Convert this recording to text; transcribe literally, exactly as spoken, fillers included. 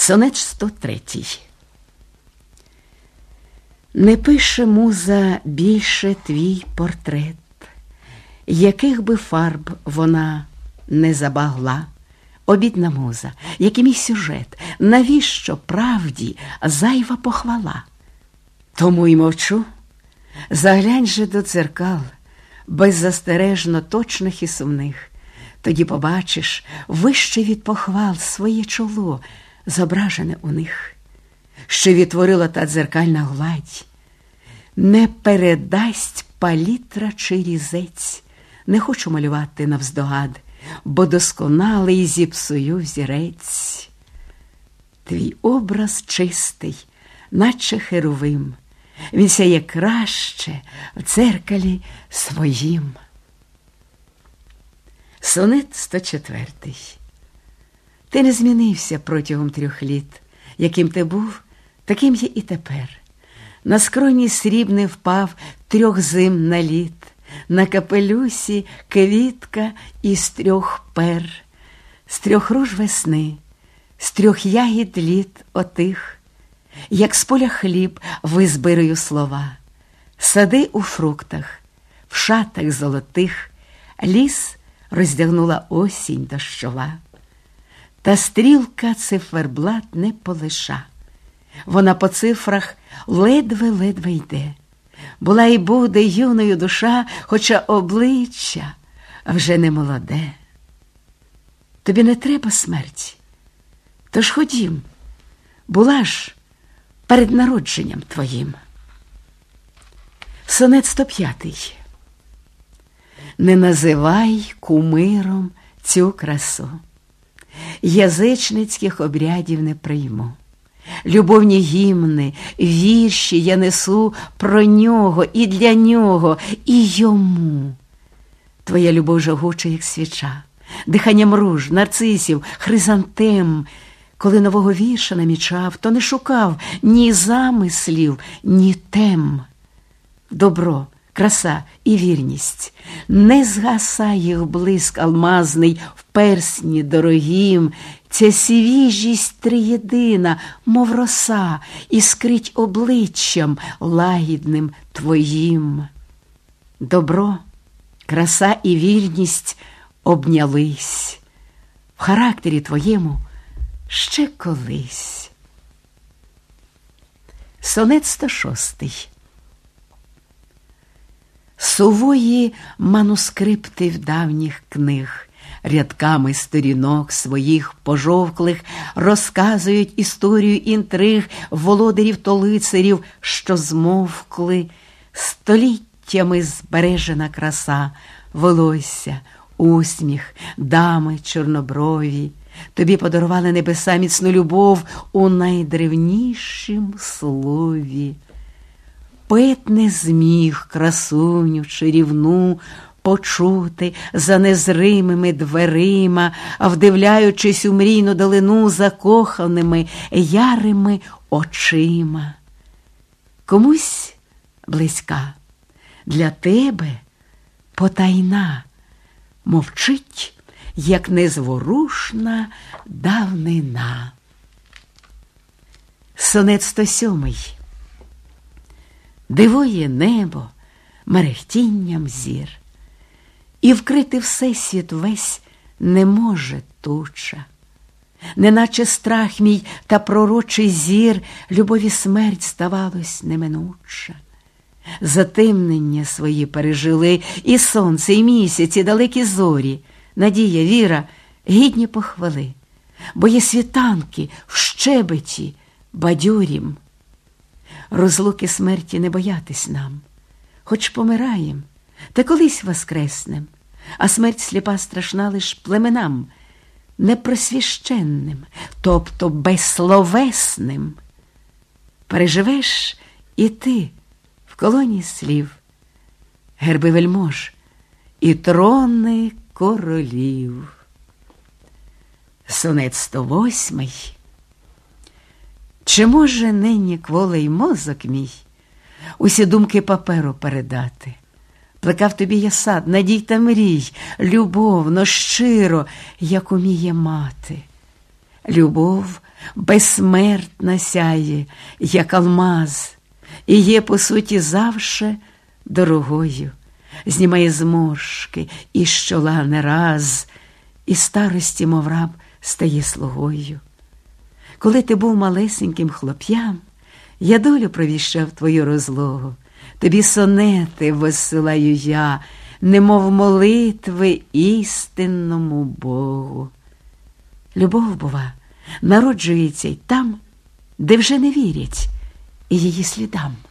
Сонет сто третій. Не пише муза більше твій портрет, яких би фарб вона не забагла. Обідна муза, який мій сюжет, навіщо правді зайва похвала? Тому й мовчу, заглянь же до дзеркал, беззастережно точних і сумних, тоді побачиш вище від похвал своє чоло, зображене у них, що відтворила та дзеркальна гладь. Не передасть палітра чи різець, не хочу малювати навздогад, бо досконалий зіпсую взірець. Твій образ чистий, наче херовим, він сяє краще в дзеркалі своїм. Сонет сто четвертий. Ти не змінився протягом трьох літ. Яким ти був, таким є і тепер. На скроні срібний впав трьох зим наліт, на капелюсі квітка із трьох пер, з трьох руж весни, з трьох ягід літ отих, як з поля хліб визбираю слова. Сади у фруктах, в шатах золотих, ліс роздягнула осінь дощова. Та стрілка циферблат не полиша, вона по цифрах ледве-ледве йде. Була й буде юною душа, хоча обличчя вже не молоде. Тобі не треба смерті, тож ходім, була ж перед народженням твоїм. Сонет сто п'ятий. Не називай кумиром цю красу, язичницьких обрядів не прийму. Любовні гімни, вірші я несу про нього і для нього, і йому. Твоя любов жагуча, як свіча, диханням руж, нарцисів, хризантем. Коли нового вірша намічав, то не шукав ні замислів, ні тем. Добро, краса і вірність, не згасає їх блиск алмазний в персні дорогім. Ця свіжість триєдина, мов роса, іскрить обличчям лагідним твоїм. Добро, краса і вірність обнялись в характері твоєму ще колись. Сонет сто шостий. Сувої манускриптів давніх книг рядками сторінок своїх пожовклих розказують історію інтриг володарів то лицарів, що змовкли. Століттями збережена краса, волосся, усміх, дами чорноброві. Тобі подарували небеса міцну любов у найдревнішім слові. Поет не зміг красуню чарівну почути за незримими дверима, вдивляючись у мрійну долину закоханими ярими очима. Комусь близька, для тебе потайна, мовчить, як незворушна давнина. Сонет сто сьомий. Дивує небо мерехтінням зір, і вкрити всесвіт весь не може туча. Неначе страх мій та пророчий зір, любові смерть здавалось неминуча. Затемнення свої пережили і сонце, і місяць, і далекі зорі. Надія, віра гідні похвали, бо є світанки в щебеті бадьорім. Розлуки смерті не боятись нам, хоч помираєм, та колись воскреснем, а смерть сліпа страшна лиш племенам непросвященним, тобто безсловесним. Переживеш і ти в колоні слів, герби вельмож і трони королів. Сонет сто восьмий. Чи може нині кволий мозок мій усі думки паперу передати? Плекав тобі я сад, надій та мрій, любовно, щиро, як уміє мати. Любов безсмертна сяє, як алмаз, і є, по суті, завше дорогою, знімає зморшки і з чола не раз, і старості, мов раб, стає слугою. Коли ти був малесеньким хлоп'ям, я долю провіщав твою розлогу, тобі сонети висилаю я, немов молитви істинному Богу. Любов, бува, народжується й там, де вже не вірять і її слідам.